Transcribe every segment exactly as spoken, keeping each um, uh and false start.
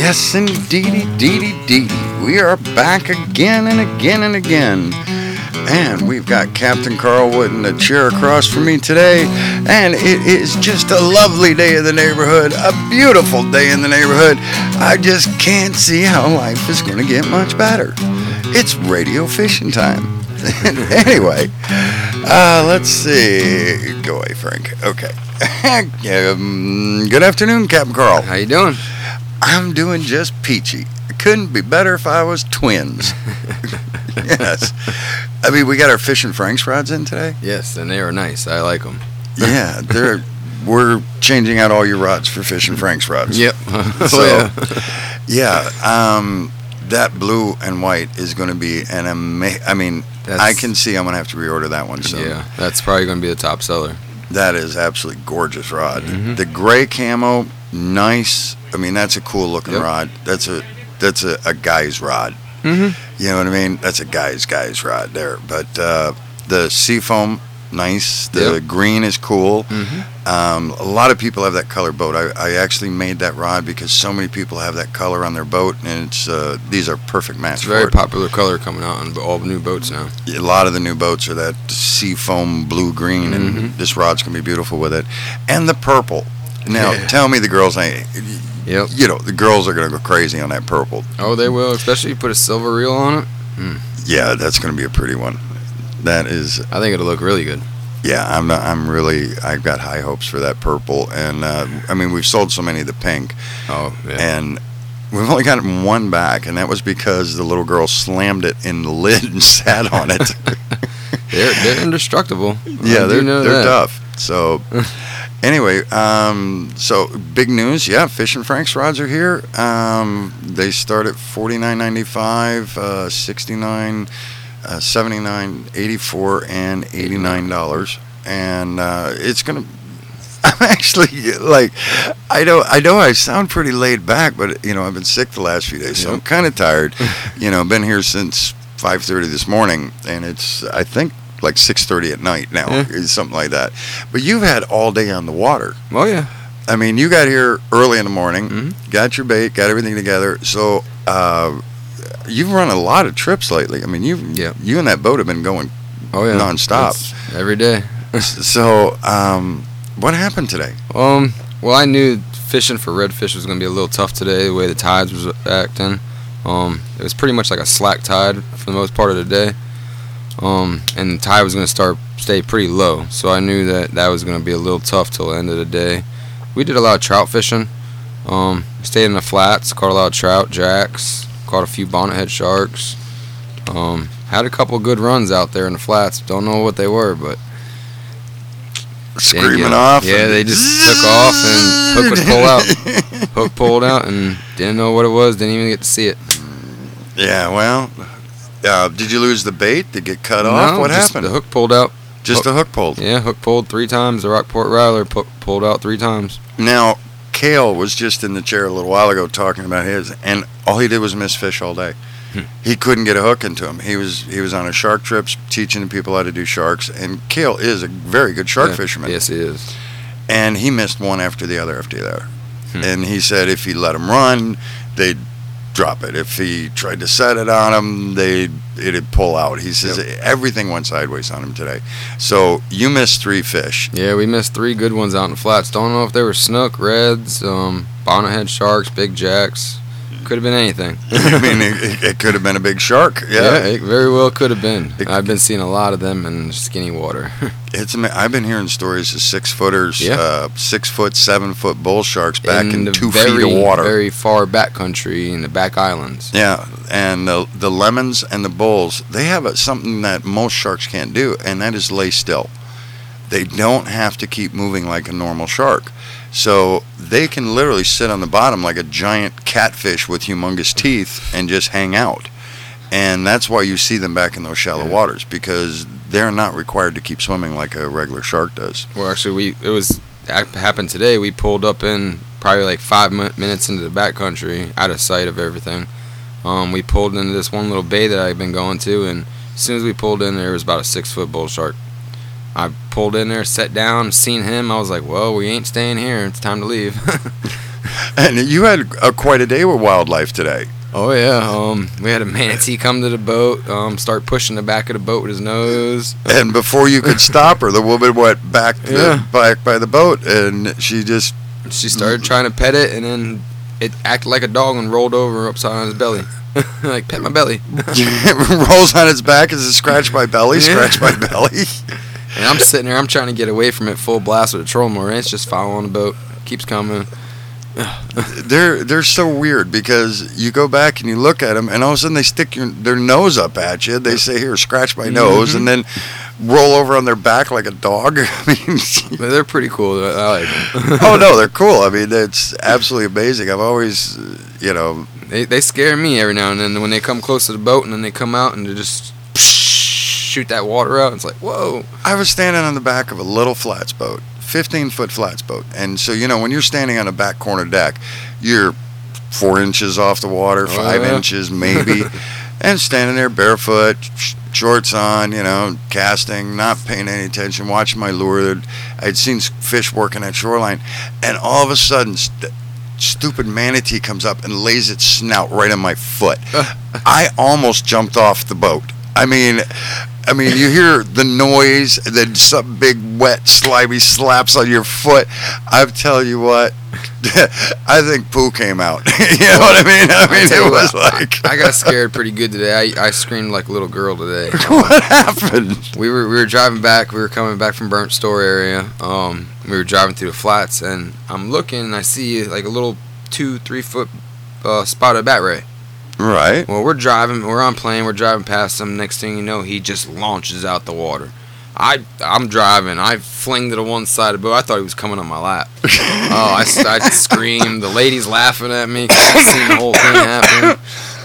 Yes, indeedy, deedy, deedy. We are back again and again and again. And we've got Captain Carl Wood in the chair across from me today. And it is just a lovely day in the neighborhood, a beautiful day in the neighborhood. I just can't see how life is going to get much better. It's radio fishing time. Anyway, uh, let's see. Go away, Frank. Okay. um, good afternoon, Captain Carl. How you doing? I'm doing just peachy. It couldn't be better if I was twins. Yes. I mean, we got our Fish and Frank's rods in today. Yes, and they are nice. I like them. Yeah, they're. We're changing out all your rods for Fish and Frank's rods. Yep. So, yeah, um, that blue and white is going to be an amazing. I mean, that's, I can see I'm going to have to reorder that one soon. Yeah, that's probably going to be the top seller. That is absolutely gorgeous rod. Mm-hmm. The gray camo, nice. I mean, that's a cool looking yep. rod. That's a that's a, a guy's rod. Mm-hmm. You know what I mean? That's a guy's guy's rod there. But uh, the Seafoam, nice. The yep. green is cool. Mm-hmm. Um, a lot of people have that color boat. I, I actually made that rod because so many people have that color on their boat, and it's uh, these are perfect match. It's a for very it. popular color coming out on all new boats now. A lot of the new boats are that Seafoam blue green, mm-hmm. and this rod's gonna be beautiful with it. And the purple. Now, yeah. tell me the girls ain't. Yep. You know, the girls are going to go crazy on that purple. Oh, they will, especially if you put a silver reel on it. Mm. Yeah, that's going to be a pretty one. That is. I think it'll look really good. Yeah, I'm I'm really, I've got high hopes for that purple. And, uh, I mean, we've sold so many of the pink. Oh, yeah. And we've only gotten one back, and that was because the little girl slammed it in the lid and sat on it. they're, they're indestructible. Yeah, I they're, know they're that. tough. So... Anyway, um, so big news, yeah. Fish and Frank's rods are here. Um, they start at forty-nine ninety-five, uh, sixty-nine, uh, seventy-nine, eighty-four, and eighty-nine dollars. And uh, it's gonna. I'm actually like, I know, I know, I sound pretty laid back, but you know, I've been sick the last few days, so yep. I'm kind of tired. You know, I've been here since five thirty this morning, and it's, I think, like six thirty at night now, yeah. something like that. But you've had all day on the water. Oh, yeah. I mean, you got here early in the morning, mm-hmm. got your bait, got everything together. So uh, you've run a lot of trips lately. I mean, you yeah. you and that boat have been going oh, yeah. nonstop. It's every day. So um, what happened today? Um. Well, I knew fishing for redfish was going to be a little tough today, the way the tides was acting. Um, it was pretty much like a slack tide for the most part of the day. Um, and the tide was going to start stay pretty low, so I knew that that was going to be a little tough till the end of the day. We did a lot of trout fishing. Um, stayed in the flats, caught a lot of trout, jacks, caught a few bonnethead sharks. Um, had a couple good runs out there in the flats. Don't know what they were, but screaming off. Yeah, they just took off and hook was pulled out. Hook pulled out and didn't know what it was. Didn't even get to see it. Yeah, well. Uh, did you lose the bait? Did it get cut off? No, What just happened? The hook pulled out. Just hook, the hook pulled? Yeah, hook pulled three times. The Rockport Rattler pu- pulled out three times. Now, Kale was just in the chair a little while ago talking about his, and all he did was miss fish all day. Hmm. He couldn't get a hook into him. He was he was on a shark trips teaching people how to do sharks, and Kale is a very good shark yeah. fisherman. Yes, he is. And he missed one after the other after the other. Hmm. And he said if he let them run, they'd drop it. If he tried to set it on him, they it'd pull out. He says yep. everything went sideways on him today. So you missed three fish. Yeah, we missed three good ones out in the flats. Don't know if they were snook, reds, um, bonnethead sharks, big jacks. Could have been anything. I mean, it, it could have been a big shark. Yeah, yeah it very well could have been. It, I've been seeing a lot of them in skinny water. It's I've been hearing stories of six footers, yeah. uh, six foot, seven foot bull sharks back in, in two very, feet of water, very far back country in the back islands. Yeah, and the the lemons and the bulls, they have a, something that most sharks can't do, and that is lay still. They don't have to keep moving like a normal shark. So they can literally sit on the bottom like a giant catfish with humongous teeth and just hang out. And that's why you see them back in those shallow yeah. waters, because they're not required to keep swimming like a regular shark does. Well, actually, we it was that happened today. We pulled up in probably like five minutes into the backcountry, out of sight of everything. Um, we pulled into this one little bay that I've been going to, and as soon as we pulled in, there was about a six-foot bull shark. I pulled in there, sat down, seen him. I was like, well, we ain't staying here. It's time to leave. And you had uh, quite a day with wildlife today. Oh yeah, um, we had a manatee come to the boat, um, start pushing the back of the boat with his nose. And before you could stop her, the woman went back the, Yeah. back by the boat, and she just She started trying to pet it, and then it acted like a dog and rolled over upside on his belly. Like, pet my belly. rolls on its back as it scratch my belly, Yeah. scratch my belly. And I'm sitting there, I'm trying to get away from it full blast with a trolling motor, and it's just following the boat. Keeps coming. They're they're so weird because you go back and you look at them, and all of a sudden they stick your, their nose up at you. They say, "Here, scratch my nose," and then roll over on their back like a dog. I mean, But they're pretty cool. I like them. oh no, they're cool. I mean, it's absolutely amazing. I've always, uh, you know, They they scare me every now and then when they come close to the boat and then they come out and they just shoot that water out. It's like, whoa. I was standing on the back of a little flats boat, fifteen foot flats boat, and so you know when you're standing on a back corner deck, you're four inches off the water, five yeah. inches maybe, and standing there barefoot, sh- shorts on, you know, casting, not paying any attention, watching my lure. I'd seen s- fish working at shoreline, and all of a sudden, st- stupid manatee comes up and lays its snout right on my foot. I almost jumped off the boat. I mean, I mean, you hear the noise, and then some big, wet, slimy slaps on your foot. I tell you what, I think poo came out. You know what I mean? I mean, tell it you was what, like, I got scared pretty good today. I, I screamed like a little girl today. what happened? We were we were driving back. We were coming back from Burnt Store area. Um, we were driving through the flats, and I'm looking, and I see like a little two, three foot uh, spotted bat ray. Right. Well, we're driving, we're on plane, we're driving past him. Next thing you know, he just launches out the water. I, I'm driving. I fling to the one side of the boat. I thought he was coming on my lap. Oh, I, I screamed. The lady's laughing at me 'cause I seen the whole thing happen.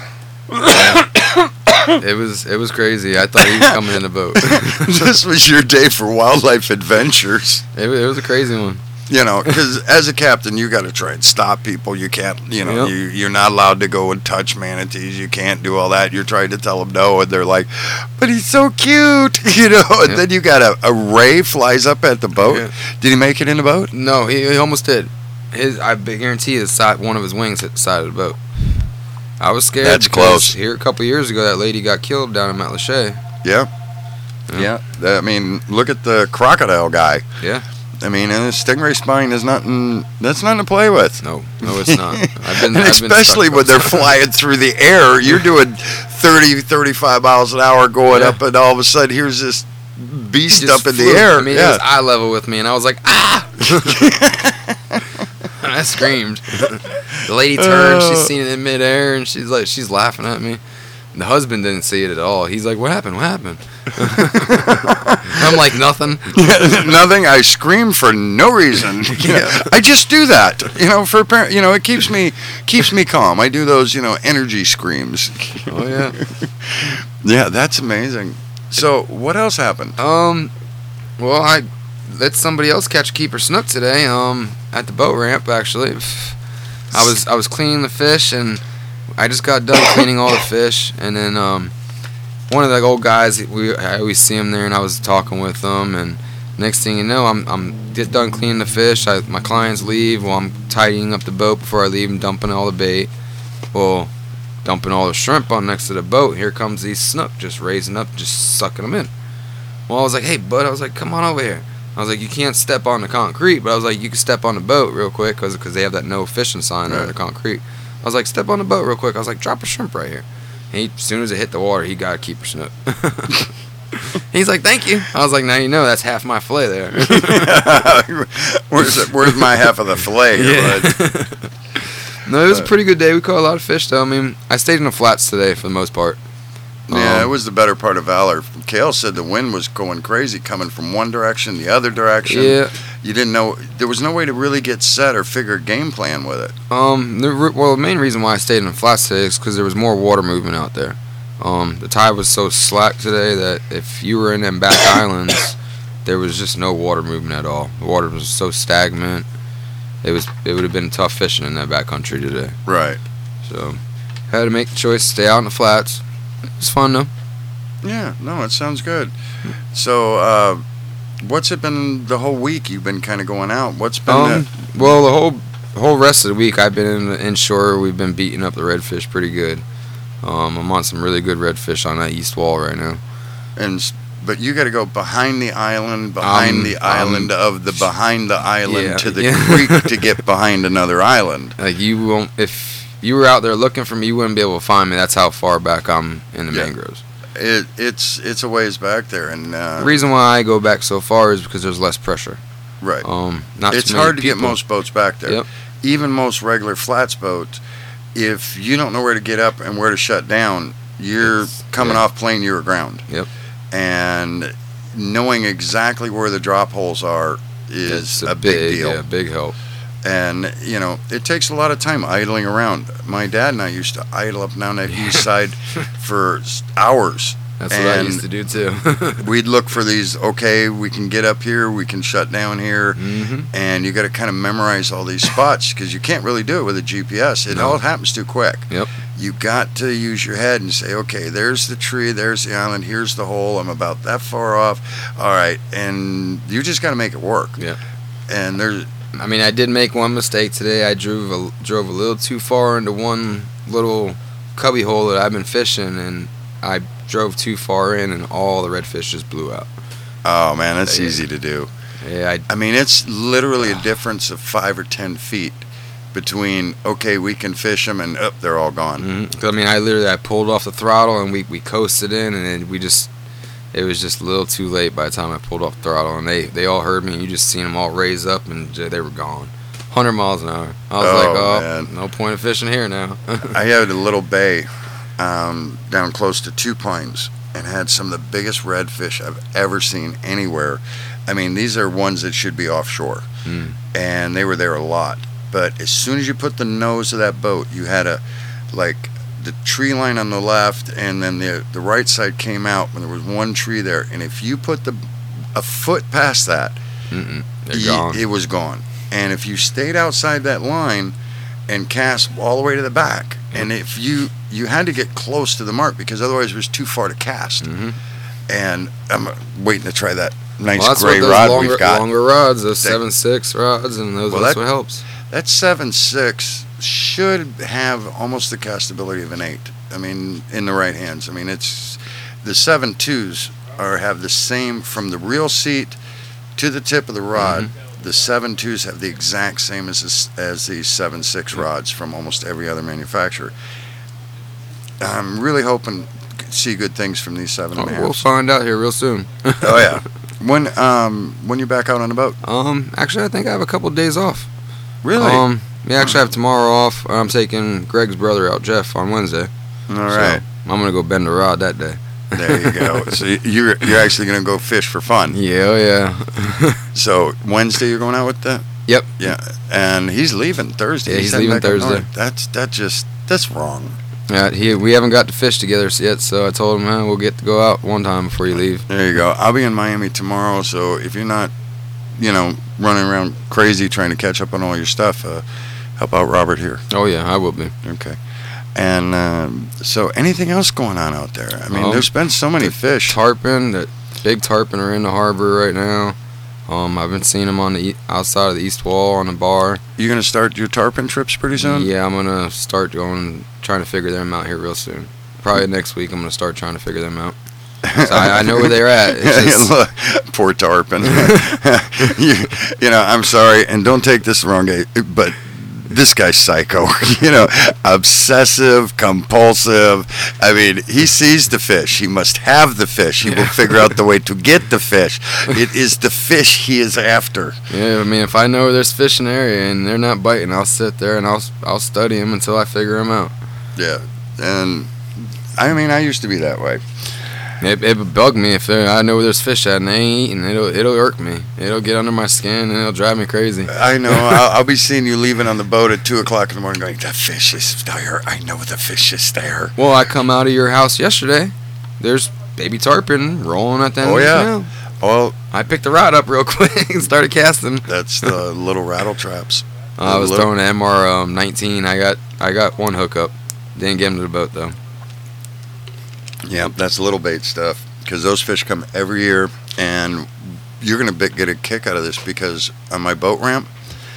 Yeah. It was it was crazy. I thought he was coming in the boat. This was your day for wildlife adventures. It, was- it was a crazy one. You know, because as a captain, you got to try and stop people. You can't, you know, Yep. you, you're not allowed to go and touch manatees. You can't do all that. You're trying to tell them no, and they're like, but he's so cute, you know. And Yep. then you got a, a ray flies up at the boat. Yeah. Did he make it in the boat? No, he, he almost did. His I guarantee his side, one of his wings hit the side of the boat. I was scared. That's because close. Here a couple years ago, that lady got killed down in Mount Lachey. Yeah. Yeah. Yeah. I mean, look at the crocodile guy. Yeah. I mean, and a stingray spine is nothing. That's nothing to play with. No, no, it's not. I've been, and I've been especially stuck when they're upside. flying through the air, you're doing thirty, thirty-five miles an hour going Yeah. up, and all of a sudden here's this beast Just up in flew. the air. I mean, it yeah. was eye level with me, and I was like, ah! And I screamed. The lady turned. Uh. She's seen it in midair, and she's like, she's laughing at me. The husband didn't see it at all. He's like, what happened? What happened? I'm like, nothing. Nothing. I scream for no reason. You know, Yeah. I just do that. You know, for par- you know, it keeps me keeps me calm. I do those, you know, energy screams. Oh yeah. Yeah, that's amazing. So, what else happened? Um, well, I let somebody else catch a keeper snook today. Um, at the boat ramp actually. I was I was cleaning the fish, and I just got done cleaning all the fish, and then um, one of the old guys, we I always see him there, and I was talking with him, and next thing you know, I'm I'm get done cleaning the fish. I, my clients leave while I'm tidying up the boat before I leave and dumping all the bait. Well, dumping all the shrimp on next to the boat. Here comes these snook just raising up, just sucking them in. Well, I was like, hey, bud, I was like, come on over here. I was like, you can't step on the concrete, but I was like, you can step on the boat real quick because they have that no fishing sign there on the concrete. I was like, step on the boat real quick. I was like, drop a shrimp right here. And he, as soon as it hit the water, he got a keeper snook. He's like, thank you. I was like, now you know that's half my fillet there. where's it, Where's my half of the fillet? Yeah. Bud? No, it was a pretty good day. We caught a lot of fish, though. I mean, I stayed in the flats today for the most part. Yeah, Um, it was the better part of Valor. Kale said the wind was going crazy, coming from one direction, the other direction. Yeah. You didn't know. There was no way to really get set or figure a game plan with it. Um. The, re- well, the main reason why I stayed in the flats today is because there was more water movement out there. Um. The tide was so slack today that if you were in them back islands, there was just no water movement at all. The water was so stagnant. It was. It would have been tough fishing in that back country today. Right. So, had to make the choice to stay out in the flats. It was fun though. Yeah. No, it sounds good. So, uh, what's it been the whole week? You've been kind of going out. What's been? Um, well, the whole the whole rest of the week I've been in inshore. We've been beating up the redfish pretty good. Um, I'm on some really good redfish on that east wall right now. And but you got to go behind the island, behind um, the island um, of the behind the island yeah, to the yeah. creek to get behind another island. Like you won't, if you were out there looking for me, you wouldn't be able to find me. That's how far back I'm in the yeah. mangroves. It, it's it's a ways back there, and uh, the reason why I go back so far is because there's less pressure. Right. Um, not it's too many hard to people. get most boats back there. Yep. Even most regular flats boats, if you don't know where to get up and where to shut down, you're it's, coming yeah. off plane, you're aground. Yep. And knowing exactly where the drop holes are is a, a big, big deal. Yeah, big help. And, you know, it takes a lot of time idling around. My dad and I used to idle up and down that east side for hours. That's and what I used to do, too. We'd look for these, okay, we can get up here, we can shut down here. Mm-hmm. And you got to kind of memorize all these spots because you can't really do it with a G P S. It no. all happens too quick. Yep. You got to use your head and say, okay, there's the tree, there's the island, here's the hole, I'm about that far off. All right. And you just got to make it work. Yeah. And there's... I mean, I did make one mistake today. I drove a, drove a little too far into one little cubby hole that I've been fishing, and I drove too far in, and all the redfish just blew out. Oh, man, that's yeah. easy to do. Yeah, I, I mean, it's literally a difference of five or ten feet between, okay, we can fish them, and up, oh, they're all gone. Mm-hmm. I mean, I literally I pulled off the throttle, and we, we coasted in, and then we just... It was just a little too late by the time I pulled off the throttle, and they, they all heard me, and you just seen them all raise up, and they were gone. one hundred miles an hour. I was oh, like, oh, man. no point of fishing here now. I had a little bay um, down close to Two Pines and had some of the biggest redfish I've ever seen anywhere. I mean, these are ones that should be offshore, mm. and they were there a lot. But as soon as you put the nose of that boat, you had a, like... the tree line on the left, and then the the right side came out when there was one tree there, and if you put the a foot past that, Mm-mm, they're y- gone. it was gone. And if you stayed outside that line and cast all the way to the back, yep. and if you you had to get close to the mark because otherwise it was too far to cast. Mm-hmm. And I'm waiting to try that nice well, that's gray what those rod longer, we've got. Longer rods, those seven six rods, and those well, that's that, what helps. That seven six should have almost the castability of an eight. I mean, in the right hands. I mean, it's the seven twos are have the same from the reel seat to the tip of the rod. Mm-hmm. The seven twos have the exact same as this, as the seven six mm-hmm. rods from almost every other manufacturer. I'm really hoping to see good things from these seven Oh, and a half. we'll find out here real soon. Oh yeah. When um when you back out on the boat? Um, actually, I think I have a couple of days off. Really? Um, yeah, actually, I have tomorrow off. I'm taking Greg's brother out, Jeff, on Wednesday. All right. So I'm gonna go bend a rod that day. There you go. So you're you're actually gonna go fish for fun. Yeah, oh yeah. So Wednesday you're going out with the. Yep. Yeah, and he's leaving Thursday. Yeah, he's heading leaving back up Thursday. north. That's that just that's wrong. Yeah, he we haven't got to fish together yet, so I told him, man, we'll get to go out one time before you leave. There you go. I'll be in Miami tomorrow, so if you're not, you know, running around crazy trying to catch up on all your stuff, uh, help out Robert here. Oh yeah, I will be. Okay. And um, so, anything else going on out there? I mean, um, there's been so many the fish. Tarpon, that big tarpon are in the harbor right now. Um, I've been seeing them on the e- outside of the east wall on the bar. You gonna start your tarpon trips pretty soon? Yeah, I'm gonna start going, trying to figure them out here real soon. Probably next week, I'm gonna start trying to figure them out. So I, I know where they're at. It's just... Look, poor tarpon. you, you know, I'm sorry, and don't take this the wrong way, but this guy's psycho. You know, obsessive, compulsive. I mean, he sees the fish. He must have the fish. He will figure out the way to get the fish. It is the fish he is after. Yeah, I mean, if I know there's fish in the area and they're not biting, I'll sit there and I'll I'll study them until I figure them out. Yeah, and I mean, I used to be that way. It, it would bug me if there, I know where there's fish at and they ain't eating. It'll it'll irk me. It'll get under my skin and it'll drive me crazy. I know. I'll, I'll be seeing you leaving on the boat at two o'clock in the morning, going, "The fish is there. I know the fish is there." Well, I come out of your house yesterday. There's baby tarpon rolling at the end Oh of the yeah. canal. Well, I picked the rod up real quick and started casting. that's the little rattle traps. Uh, I was little, throwing an M R um, nineteen. I got I got one hookup. Didn't get him to the boat though. Yeah, that's little bait stuff. Because those fish come every year, and you're going to get a kick out of this because on my boat ramp,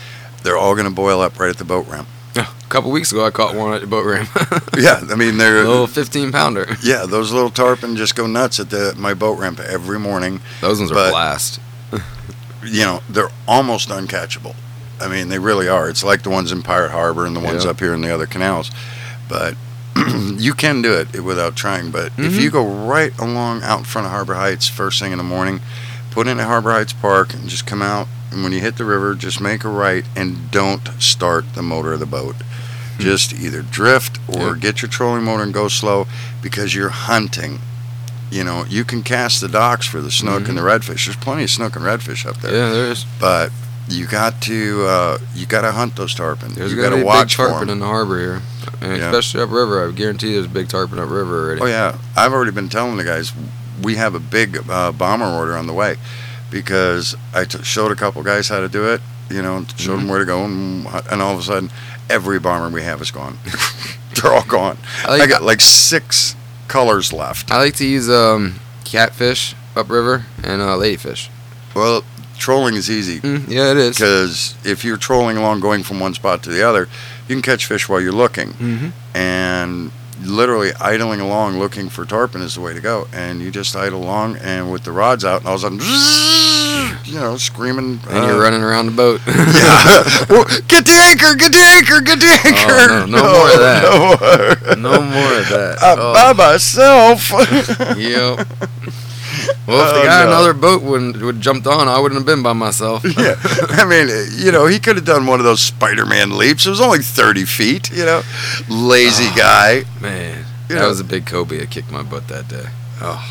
they're all going to boil up right at the boat ramp. A couple weeks ago, I caught one at the boat ramp. Yeah, I mean they're a little fifteen pounder. Yeah, those little tarpon just go nuts at the my boat ramp every morning. Those ones are But- blast. You know, they're almost uncatchable. I mean, they really are. It's like the ones in Pirate Harbor and the ones Yeah. up here in the other canals. But you can do it without trying. But if Mhm. you go right along out in front of Harbor Heights first thing in the morning, put in at Harbor Heights Park and just come out. And when you hit the river, just make a right and don't start the motor of the boat. Just either drift or Yeah. get your trolling motor and go slow because you're hunting. You know, you can cast the docks for the snook Mhm. and the redfish. There's plenty of snook and redfish up there. Yeah, there is. But you got to uh, you got to hunt those tarpon. There's you got to be a big watch for tarpon 'em. in the harbor here, and Yeah. especially upriver. I guarantee there's a big tarpon upriver already. Oh yeah, I've already been telling the guys we have a big uh, bomber order on the way because I t- showed a couple guys how to do it. You know, showed them Mhm. where to go, and, and all of a sudden, every bomber we have is gone. They're all gone. I like, I got like six colors left. I like to use um, catfish upriver and uh, ladyfish. Well, trolling is easy. Mm, yeah, it is. Because if you're trolling along going from one spot to the other, you can catch fish while you're looking. Mm-hmm. And literally idling along looking for tarpon is the way to go. And you just idle along and with the rods out and all of a sudden, you know, screaming. And uh, you're running around the boat. Yeah. Well, get the anchor, get the anchor, get the anchor. Oh, no, no more of that. No more, No more of that. I'm Oh. by myself. Yep. Well, if the Oh, guy in no. another boat wouldn't would jumped on, I wouldn't have been by myself. Yeah, I mean, you know, he could have done one of those Spider-Man leaps. It was only thirty feet, you know. Lazy Oh. guy. Man, You that know. was a big Kobe that kicked my butt that day. Oh.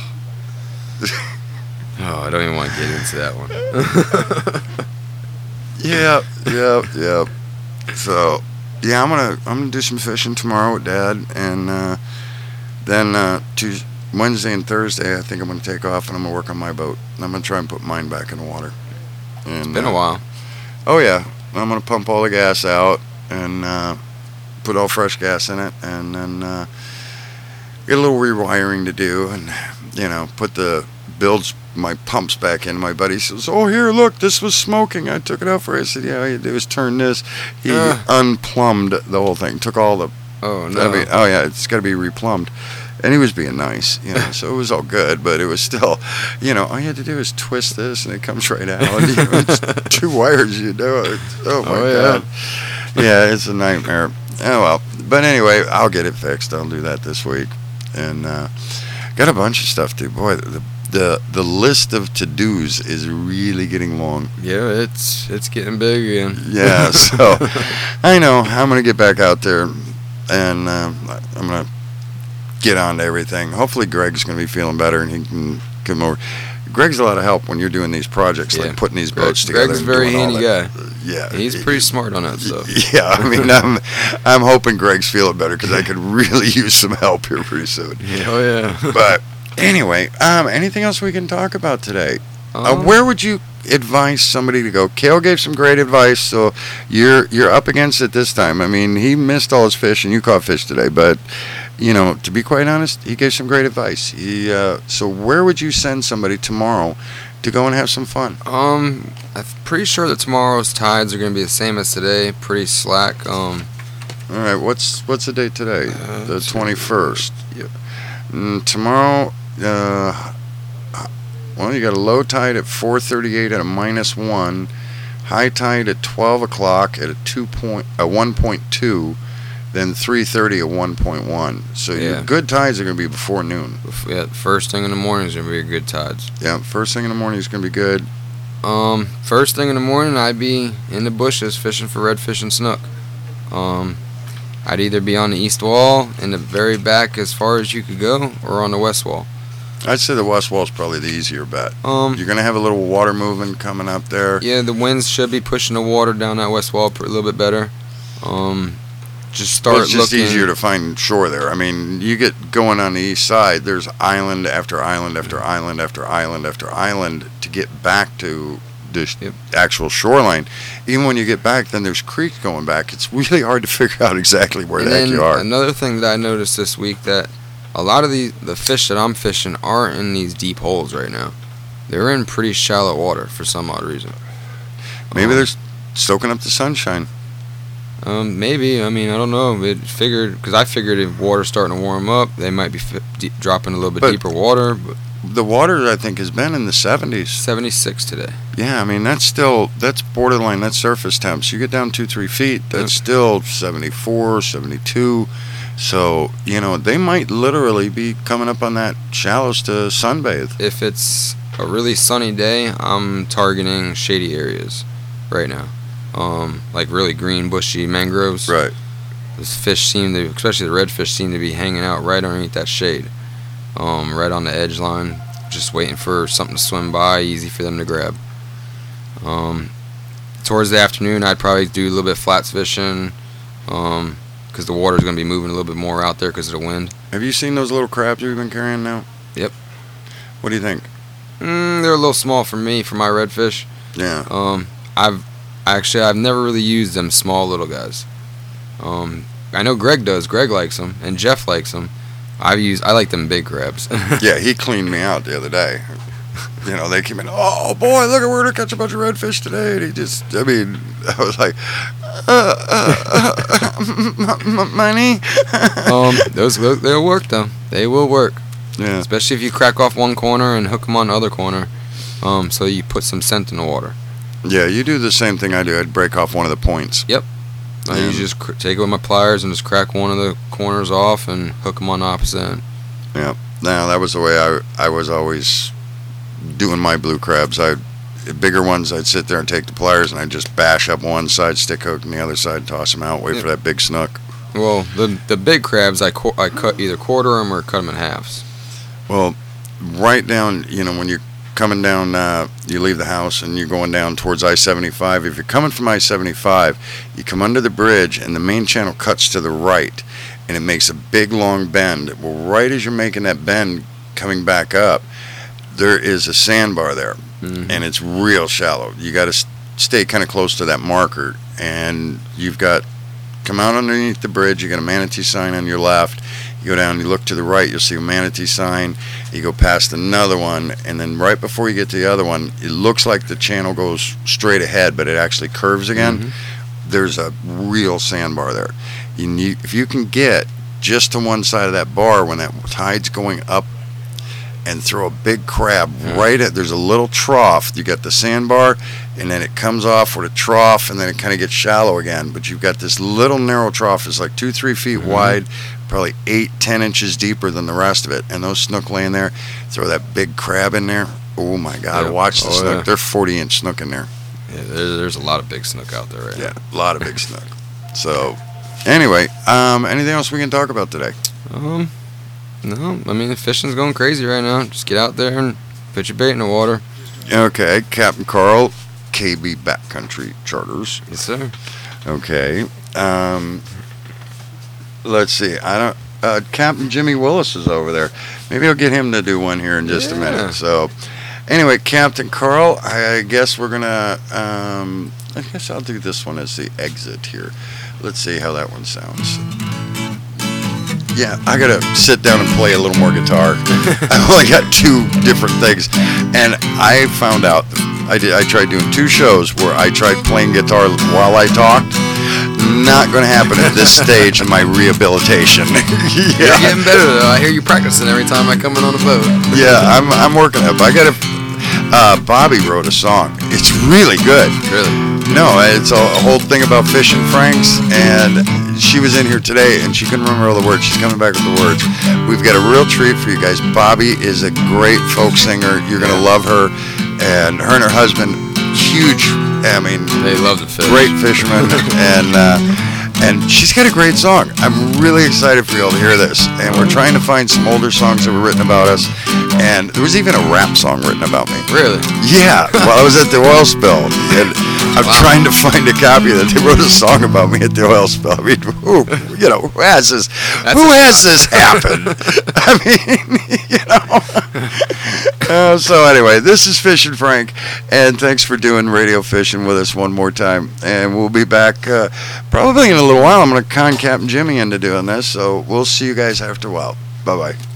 Oh, I don't even want to get into that one. Yeah, yeah, yeah. So, yeah, I'm gonna I'm gonna do some fishing tomorrow with Dad, and uh, then uh, Tuesday, Wednesday and Thursday, I think I'm gonna take off and I'm gonna work on my boat. And I'm gonna try and put mine back in the water. And, Been uh, a while. Oh yeah, I'm gonna pump all the gas out and uh, put all fresh gas in it, and then uh, get a little rewiring to do, and you know, put the builds my pumps back in. My buddy says, "Oh, here, look, this was smoking. I took it out for you." I said, "Yeah, all you do is turn this." He Uh. unplumbed the whole thing. Took all the. Oh I no. mean, oh yeah, it's got to be replumbed. And he was being nice, you know, so it was all good, but it was still, you know, all you had to do is twist this and it comes right out. You know, it's two wires, you do it. Oh, my Oh, yeah. God. Yeah, it's a nightmare. Oh, well. But anyway, I'll get it fixed. I'll do that this week. And uh, got a bunch of stuff, too. Boy, the, the, the list of to-dos is really getting long. Yeah, it's it's getting big again. Yeah, so I know I'm going to get back out there and uh, I'm going to get on to everything. Hopefully Greg's going to be feeling better and he can come over. Greg's a lot of help when you're doing these projects, Yeah. like putting these Greg- boats together. Greg's a and very doing all handy that. guy. Yeah. He's pretty smart on that stuff. Yeah, I mean, I'm, I'm hoping Greg's feeling better because I could really use some help here pretty soon. Oh yeah. But anyway, um, anything else we can talk about today? Uh, Um, where would you advise somebody to go? Kale gave some great advice, so you're you're up against it this time. I mean, he missed all his fish, and you caught fish today. But you know, to be quite honest, he gave some great advice. He uh, so where would you send somebody tomorrow to go and have some fun? Um, I'm pretty sure that tomorrow's tides are going to be the same as today. Pretty slack. Um, All right, what's what's the date today? Uh, The twenty-first. Yep. Mm, tomorrow, uh, well, you got a low tide at four thirty-eight at a minus one, high tide at twelve o'clock at a two point, a one point two, then three thirty at one point one. So your Yeah. good tides are going to be before noon. yeah, first thing in the morning is going to be a good tides. Yeah, first thing in the morning is going to be good. Um, first thing in the morning, I'd be in the bushes fishing for redfish and snook. Um, I'd either be on the east wall in the very back as far as you could go, or on the west wall. I'd say the west wall is probably the easier bet. Um, You're going to have a little water movement coming up there. yeah, the winds should be pushing the water down that west wall a little bit better. Um, just start Well, it's just looking. easier to find shore there. I mean, you get going on the east side, there's island after island after island after island after island to get back to the sh- Yep. actual shoreline. Even when you get back, then there's creeks going back. It's really hard to figure out exactly where And the heck then you are. another thing that I noticed this week, that a lot of the the fish that I'm fishing aren't in these deep holes right now. They're in pretty shallow water for some odd reason. Maybe Um, there's soaking up the sunshine. Um, maybe. I mean, I don't know. It figured because I figured if water's starting to warm up, they might be f- deep, dropping a little bit But- deeper water. But The water, I think, has been in the seventies. seventy-six today. Yeah, I mean, that's still, that's borderline, that's surface temps. You get down two, three feet, that's Yep. still seventy-four, seventy-two. So, you know, they might literally be coming up on that shallows to sunbathe. If it's a really sunny day, I'm targeting shady areas right now. Um, like really green, bushy mangroves. Right. Those fish seem to, especially the redfish, seem to be hanging out right underneath that shade. Um, right on the edge line, just waiting for something to swim by, easy for them to grab. Um, towards the afternoon, I'd probably do a little bit of flats fishing, um, because the water's going to be moving a little bit more out there because of the wind. Have you seen those little crabs we've been carrying now? Yep. What do you think? Mm, they're a little small for me, for my redfish. Yeah. Um, I've actually I've never really used them small little guys. Um, I know Greg does. Greg likes them, and Jeff likes them. I use I like them big crabs. Yeah, he cleaned me out the other day. You know, they came in, oh boy, look at we're gonna catch a bunch of redfish today. And he just, I mean, I was like, uh, uh, uh, m- m- money. um, those those- they'll work though. They will work, Yeah. especially if you crack off one corner and hook them on the other corner. Um, so you put some scent in the water. Yeah, you do the same thing I do. I'd break off one of the points. I Yeah. usually just cr- take it with my pliers and just crack one of the corners off and hook them on the opposite end. Yeah. Now that was the way I I was always doing my blue crabs. I bigger ones, I'd sit there and take the pliers and I'd just bash up one side, stick hook, and the other side, toss them out, wait Yep. for that big snook. Well, the the big crabs I co- I cut either quarter them or cut them in halves. Well, right down, you know, when you're coming down, uh, you leave the house and you're going down towards I seventy-five. If you're coming from I seventy-five, you come under the bridge and the main channel cuts to the right and it makes a big long bend. Well, right as you're making that bend coming back up, there is a sandbar there. Mhm. And it's real shallow. You got to st- stay kind of close to that marker, and you've got come out underneath the bridge. You got a manatee sign on your left. You go down, you look to the right, you'll see a manatee sign. You go past another one, and then right before you get to the other one, it looks like the channel goes straight ahead, but it actually curves again. Mhm. There's a real sandbar there. You need, if you can get just to one side of that bar when that tide's going up, and throw a big crab Yeah. right at, there's a little trough. You got the sandbar, and then it comes off with a trough, and then it kind of gets shallow again. But you've got this little narrow trough. It's like two, three feet Mhm. wide, probably eight, ten inches deeper than the rest of it. And those snook laying there, throw that big crab in there. Oh my God! Yeah. Watch the Oh, snook. yeah. They're forty inch snook in there. Yeah, there, there's a lot of big snook out there right Yeah, a lot of big snook. So, anyway, um, anything else we can talk about today? now. Um, no, I mean the fishing's going crazy right now. Just get out there and put your bait in the water. Okay, Captain Carl, K B Backcountry Charters. Yes, sir. Okay. Um, let's see. I don't. Uh, Captain Jimmy Willis is over there. Maybe I'll get him to do one here in just a Yeah. minute. So, anyway, Captain Carl, I guess we're gonna. Um, I guess I'll do this one as the exit here. Let's see how that one sounds. Yeah, I gotta sit down and play a little more guitar. I only got two different things, and I found out I did. I tried doing two shows where I tried playing guitar while I talked. Not going to happen at this stage in my rehabilitation. You're yeah, getting better though. I hear you practicing every time I come in on a boat. yeah, I'm I'm working up. I got to. Uh, Bobby wrote a song. It's really good. Really? No, it's a, a whole thing about fish and Franks, and she was in here today, and she couldn't remember all the words. She's coming back with the words. We've got a real treat for you guys. Bobby is a great folk singer. You're going to love her, and her and her husband, huge, I mean, They love the fish. great fisherman, and uh, and she's got a great song. I'm really excited for y'all to hear this, and we're trying to find some older songs that were written about us, and there was even a rap song written about me. Really? Yeah, while I was at the oil spill, and I'm Wow. trying to find a copy that they wrote a song about me at the oil spill. I mean, who, you know, who has this? That's who a- has this happen? I mean, you know. Uh, so anyway, this is Fishin' Frank, and thanks for doing radio fishing with us one more time. And we'll be back uh, probably in a little while. I'm going to con Captain Jimmy into doing this, so we'll see you guys after a while. Bye bye.